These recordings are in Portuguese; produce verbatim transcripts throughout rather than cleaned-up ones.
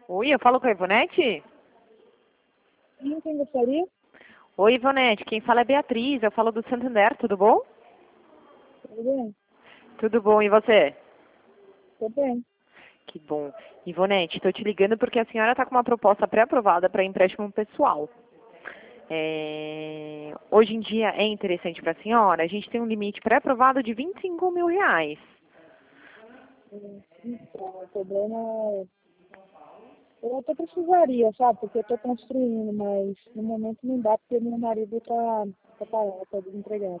Oi, eu falo com a Ivonete? Sim, quem gostaria? Oi, Ivonete, quem fala é Beatriz, eu falo do Santander, tudo bom? Tudo bem? Tudo bom, e você? Tudo bem. Que bom. Ivonete, estou te ligando porque a senhora está com uma proposta pré-aprovada para empréstimo pessoal. É, Hoje em dia é interessante para a senhora, a gente tem um limite pré-aprovado de vinte e cinco mil reais. Então, o problema é... Eu até precisaria, sabe? Porque eu estou construindo, mas no momento não dá porque meu marido está tá parado, está desempregado.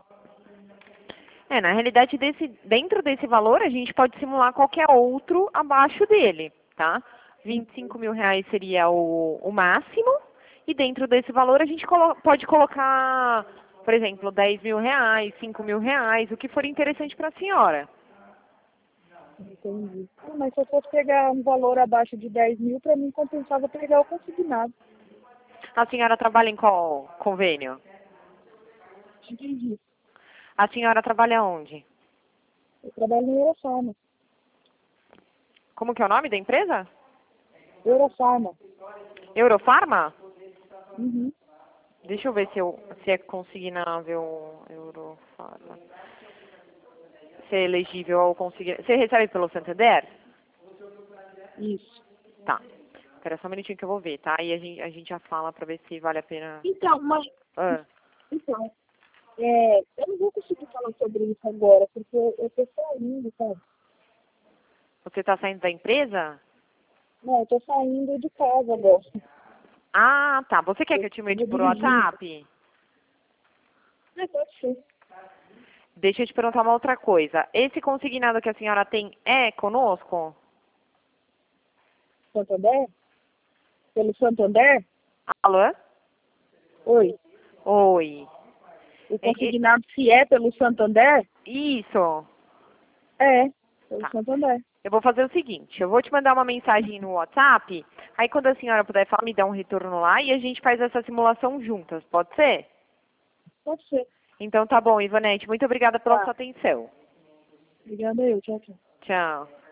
É, na realidade, desse, dentro desse valor, a gente pode simular qualquer outro abaixo dele, tá? vinte e cinco mil reais seria o, o máximo, e dentro desse valor a gente colo pode colocar, por exemplo, dez mil reais, cinco mil reais, o que for interessante para a senhora. Entendi. Ah, mas se eu fosse pegar um valor abaixo de dez mil, para mim compensava pegar o consignado. A senhora trabalha em qual convênio? Entendi. A senhora trabalha onde? Eu trabalho em Eurofarma. Como que é o nome da empresa? Eurofarma. Eurofarma? Uhum. Deixa eu ver se, eu, se é consignável Eurofarma. Se é elegível ao consignável. Você recebe pelo Santander? Isso. Tá. Espera só um minutinho que eu vou ver, tá? Aí a gente, a gente já fala pra ver se vale a pena. Então, mas... Ah, Então, é, eu não vou conseguir falar sobre isso agora, porque eu estou saindo, sabe? você tá saindo da empresa? Não, eu tô saindo de casa agora. Ah, tá. Você quer que Eu eu te mande vou por dirigindo. WhatsApp? É, pode ser. Deixa eu te perguntar uma outra coisa. Esse consignado que a senhora tem é conosco? Santander? Pelo Santander? Alô? Oi. Oi. O É- é- consignado se é pelo Santander? isso. É, pelo Tá. Santander. Eu vou fazer o seguinte, eu vou te mandar uma mensagem no WhatsApp, aí quando a senhora puder falar, me dá um retorno lá e a gente faz essa simulação juntas, pode ser? Pode ser. Então tá bom, Ivonete, muito obrigada pela Tá. sua atenção. Obrigada eu. Tchau, tchau. Tchau.